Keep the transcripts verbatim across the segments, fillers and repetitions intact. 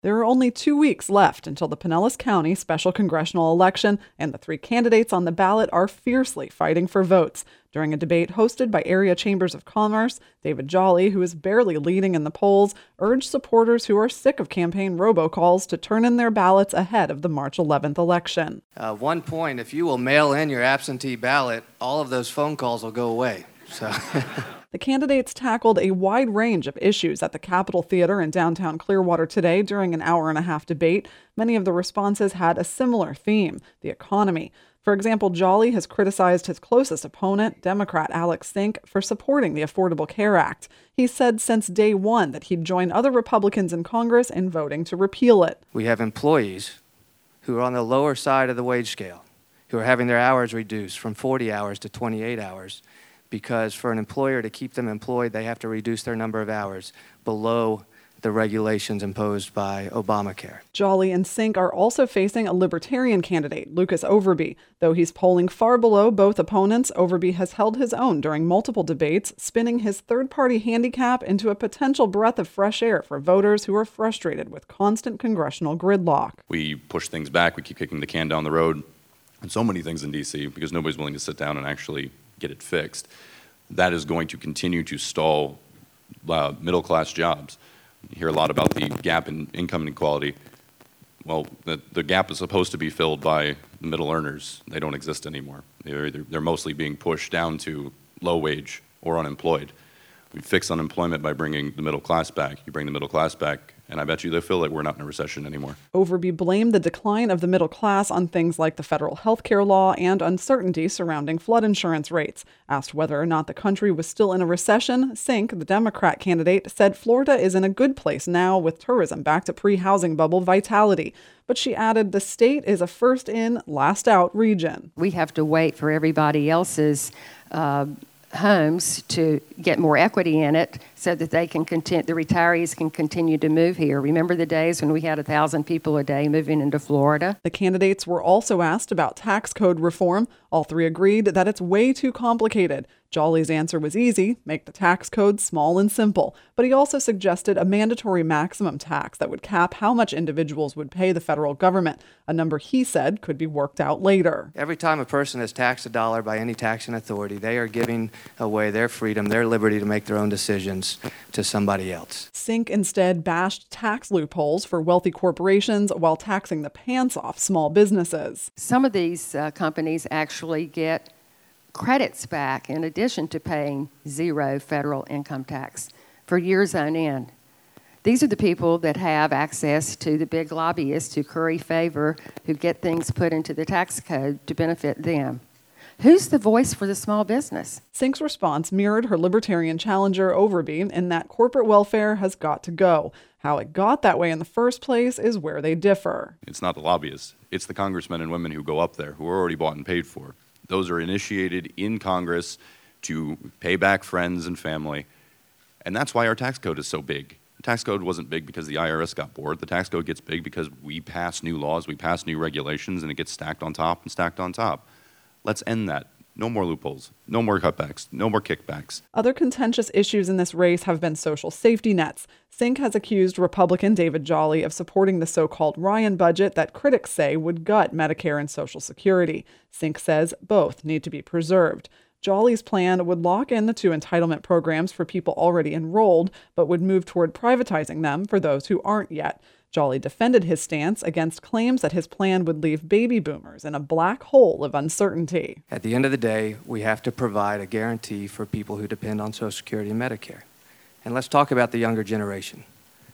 There are only two weeks left until the Pinellas County special congressional election, and the three candidates on the ballot are fiercely fighting for votes. During a debate hosted by area chambers of commerce, David Jolly, who is barely leading in the polls, urged supporters who are sick of campaign robocalls to turn in their ballots ahead of the March eleventh election. Uh, one point, if you will mail in your absentee ballot, all of those phone calls will go away. So. The candidates tackled a wide range of issues at the Capitol Theater in downtown Clearwater today during an hour and a half debate. Many of the responses had a similar theme, the economy. For example, Jolly has criticized his closest opponent, Democrat Alex Sink, for supporting the Affordable Care Act. He said since day one that he'd join other Republicans in Congress in voting to repeal it. We have employees who are on the lower side of the wage scale, who are having their hours reduced from forty hours to twenty-eight hours. Because for an employer to keep them employed, they have to reduce their number of hours below the regulations imposed by Obamacare. Jolly and Sink are also facing a Libertarian candidate, Lucas Overby. Though he's polling far below both opponents, Overby has held his own during multiple debates, spinning his third-party handicap into a potential breath of fresh air for voters who are frustrated with constant congressional gridlock. We push things back, we keep kicking the can down the road, and so many things in D C because nobody's willing to sit down and actually get it fixed. That is going to continue to stall uh, middle-class jobs. You hear a lot about the gap in income inequality. Well, the, the gap is supposed to be filled by the middle earners. They don't exist anymore. They're, either, they're mostly being pushed down to low wage or unemployed. We fix unemployment by bringing the middle class back. You bring the middle class back, and I bet you they feel like we're not in a recession anymore. Overby blamed the decline of the middle class on things like the federal health care law and uncertainty surrounding flood insurance rates. Asked whether or not the country was still in a recession, Sink, the Democrat candidate, said Florida is in a good place now with tourism back to pre-housing bubble vitality. But she added the state is a first in, last out region. We have to wait for everybody else's uh, homes to get more equity in it so that they can continue, the retirees can continue to move here. Remember the days when we had a thousand people a day moving into Florida? The candidates were also asked about tax code reform. All three agreed that it's way too complicated. Jolly's answer was easy, make the tax code small and simple. But he also suggested a mandatory maximum tax that would cap how much individuals would pay the federal government, a number he said could be worked out later. Every time a person is taxed a dollar by any taxing authority, they are giving away their freedom, their liberty to make their own decisions to somebody else. Sink instead bashed tax loopholes for wealthy corporations while taxing the pants off small businesses. Some of these uh, companies actually get credits back in addition to paying zero federal income tax for years on end. These are the people that have access to the big lobbyists who curry favor, who get things put into the tax code to benefit them. Who's the voice for the small business? Sink's response mirrored her Libertarian challenger Overby in that corporate welfare has got to go. How it got that way in the first place is where they differ. It's not the lobbyists. It's the congressmen and women who go up there, who are already bought and paid for. Those are initiated in Congress to pay back friends and family. And that's why our tax code is so big. The tax code wasn't big because the I R S got bored. The tax code gets big because we pass new laws, we pass new regulations, and it gets stacked on top and stacked on top. Let's end that. No more loopholes, no more cutbacks, no more kickbacks. Other contentious issues in this race have been social safety nets. Sink has accused Republican David Jolly of supporting the so-called Ryan budget that critics say would gut Medicare and Social Security. Sink says both need to be preserved. Jolly's plan would lock in the two entitlement programs for people already enrolled, but would move toward privatizing them for those who aren't yet. Jolly defended his stance against claims that his plan would leave baby boomers in a black hole of uncertainty. At the end of the day, we have to provide a guarantee for people who depend on Social Security and Medicare. And let's talk about the younger generation.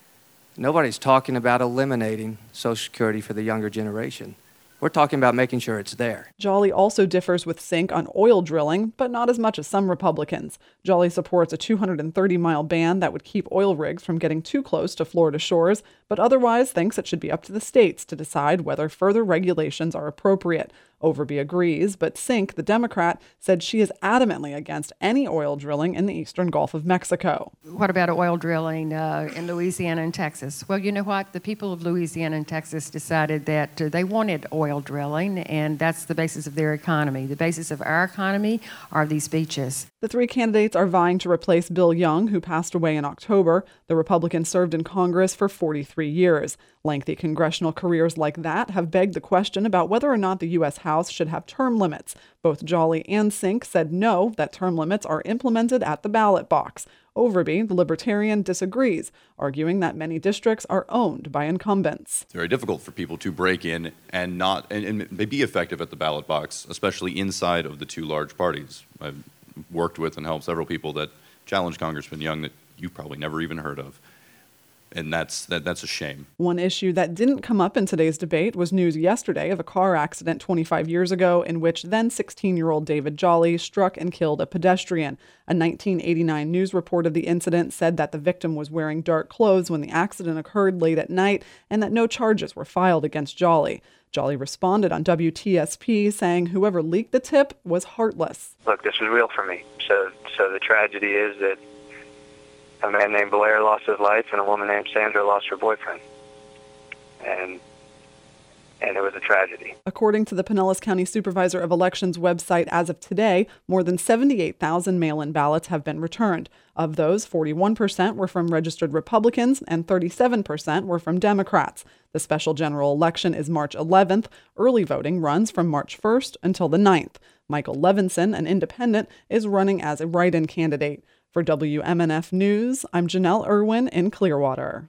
Nobody's talking about eliminating Social Security for the younger generation. We're talking about making sure it's there. Jolly also differs with Sink on oil drilling, but not as much as some Republicans. Jolly supports a two hundred thirty mile ban that would keep oil rigs from getting too close to Florida shores, but otherwise thinks it should be up to the states to decide whether further regulations are appropriate. Overby agrees, but Sink, the Democrat, said she is adamantly against any oil drilling in the eastern Gulf of Mexico. What about oil drilling uh, in Louisiana and Texas? Well, you know what? The people of Louisiana and Texas decided that uh, they wanted oil drilling, and that's the basis of their economy. The basis of our economy are these beaches. The three candidates are vying to replace Bill Young, who passed away in October. The Republican served in Congress for forty-three years. Lengthy congressional careers like that have begged the question about whether or not the U S House should have term limits. Both Jolly and Sink said no, that term limits are implemented at the ballot box. Overby, the Libertarian, disagrees, arguing that many districts are owned by incumbents. It's very difficult for people to break in and not and, and be effective at the ballot box, especially inside of the two large parties. I've worked with and helped several people that challenge Congressman Young that you've probably never even heard of. And that's that, that's a shame. One issue that didn't come up in today's debate was news yesterday of a car accident twenty-five years ago in which then sixteen-year-old David Jolly struck and killed a pedestrian. A nineteen eighty-nine news report of the incident said that the victim was wearing dark clothes when the accident occurred late at night and that no charges were filed against Jolly. Jolly responded on W T S P saying whoever leaked the tip was heartless. Look, this was real for me. So, so the tragedy is that a man named Blair lost his life and a woman named Sandra lost her boyfriend. And and it was a tragedy. According to the Pinellas County Supervisor of Elections website, as of today, more than seventy-eight thousand mail-in ballots have been returned. Of those, forty-one percent were from registered Republicans and thirty-seven percent were from Democrats. The special general election is March eleventh. Early voting runs from March first until the ninth. Michael Levinson, an independent, is running as a write-in candidate. For W M N F News, I'm Janelle Irwin in Clearwater.